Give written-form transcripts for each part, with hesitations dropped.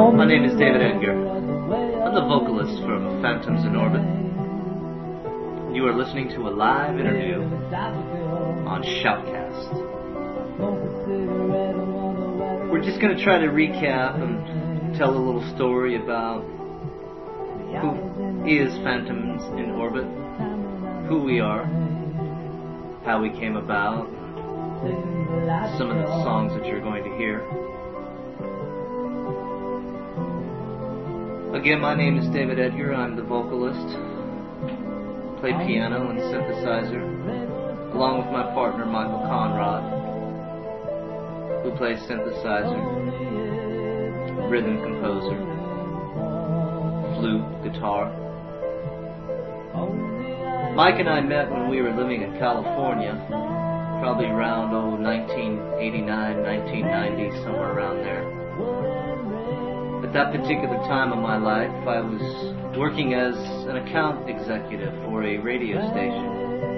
My name is David Edgar. I'm the vocalist from Phantoms in Orbit. You are listening to a live interview on Shoutcast. We're just going to try to recap and tell a little story about who is Phantoms in Orbit, who we are, how we came about, some of the songs that you're going to hear. Again, my name is David Edgar. I'm the vocalist. Play piano and synthesizer, along with my partner Michael Conrad, who plays synthesizer, rhythm composer, flute, guitar. Mike and I met when we were living in California, probably around 1989, 1990, somewhere around there. At that particular time of my life, I was working as an account executive for a radio station.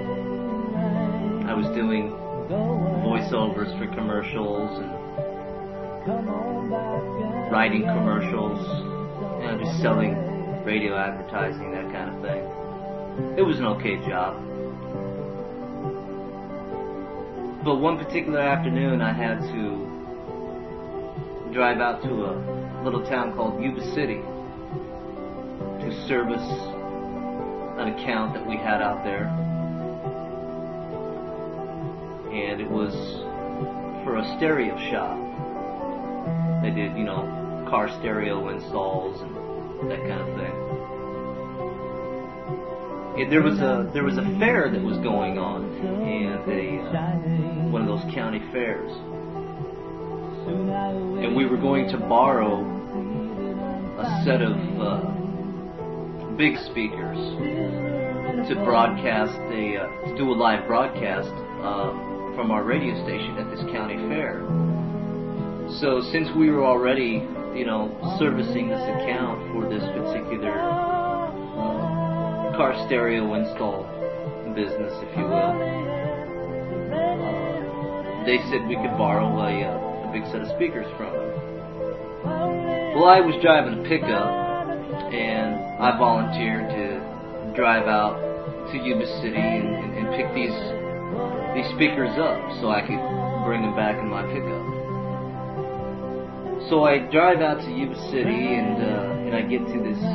I was doing voiceovers for commercials and writing commercials, just selling radio advertising, that kind of thing. It was an okay job. But one particular afternoon, I had to drive out to a little town called Yuba City to service an account that we had out there. And it was for a stereo shop. They did, car stereo installs and that kind of thing. And there was a fair that was going on, and one of those county fairs. And we were going to borrow a set of big speakers to broadcast to do a live broadcast from our radio station at this county fair. So since we were already, servicing this account for this particular car stereo install business, if you will, they said we could borrow a big set of speakers from them. Well, I was driving a pickup, and I volunteered to drive out to Yuba City and pick these speakers up so I could bring them back in my pickup. So I drive out to Yuba City, and I get to this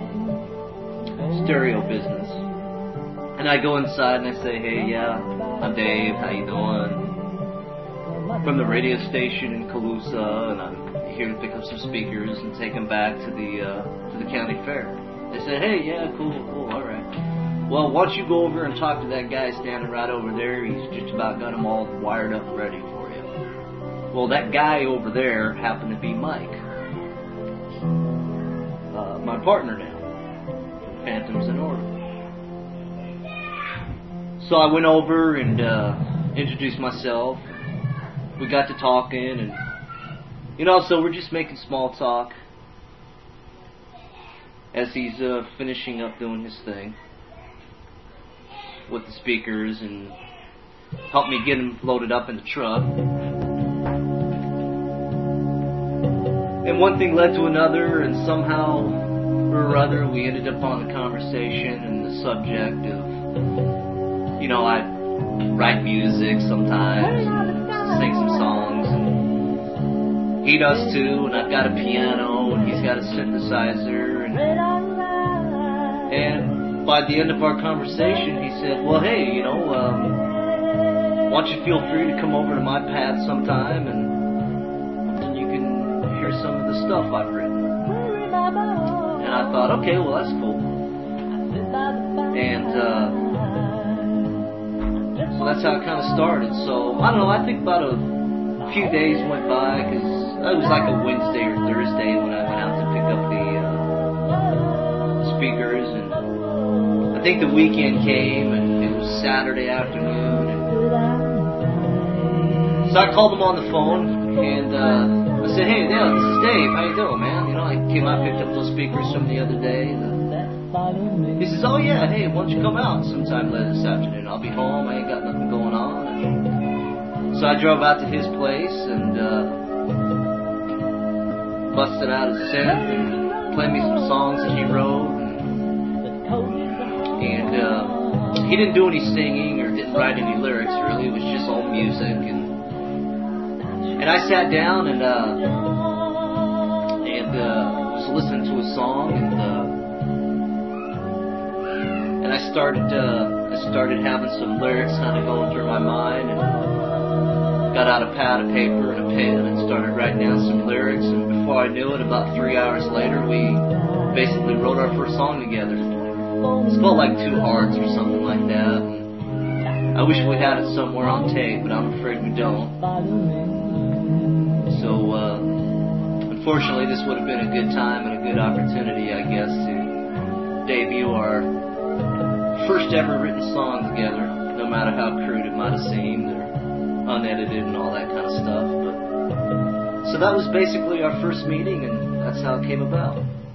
stereo business, and I go inside and I say, "Hey, yeah, I'm Dave. How you doing? From the radio station in Colusa, and I'm here to pick up some speakers and take them back to the county fair." They said, "Hey, yeah, cool, all right. Well, why don't you go over and talk to that guy standing right over there? He's just about got them all wired up and ready for you." Well, that guy over there happened to be Mike, my partner now, from Phantoms in Orbit. So I went over and introduced myself. We got to talking, and so we're just making small talk as he's finishing up doing his thing with the speakers and helped me get them loaded up in the truck. And one thing led to another, and somehow or other we ended up on the conversation and the subject of, I write music sometimes, sing some songs, and he does too, and I've got a piano, and he's got a synthesizer, and by the end of our conversation, he said, "Well, hey, why don't you feel free to come over to my pad sometime, and you can hear some of the stuff I've written." And I thought, okay, well, that's cool. And so that's how it kind of started. So, I don't know, I think about a few days went by, because it was like a Wednesday or Thursday when I went out to pick up the speakers, and I think the weekend came, and it was Saturday afternoon, and so I called him on the phone, and I said, "Hey, Dale, this is Dave, how you doing, man? I came out and picked up those speakers from the other day." He says, "Oh yeah, hey, why don't you come out sometime later this afternoon? I'll be home, I ain't got nothing going on." And so I drove out to his place, and busted out his synth and played me some songs that he wrote. And he didn't do any singing or didn't write any lyrics, really. It was just all music. And I sat down and was listening to a song, and I started having some lyrics kind of going through my mind, and got out a pad of paper and a pen and started writing down some lyrics. And before I knew it, about 3 hours later, we basically wrote our first song together. It's called like Two Hearts or something like that. And I wish we had it somewhere on tape, but I'm afraid we don't. So, unfortunately, this would have been a good time and a good opportunity, I guess, to debut our first ever written song together, no matter how crude it might have seemed, or unedited and all that kind of stuff. But so that was basically our first meeting, and that's how it came about.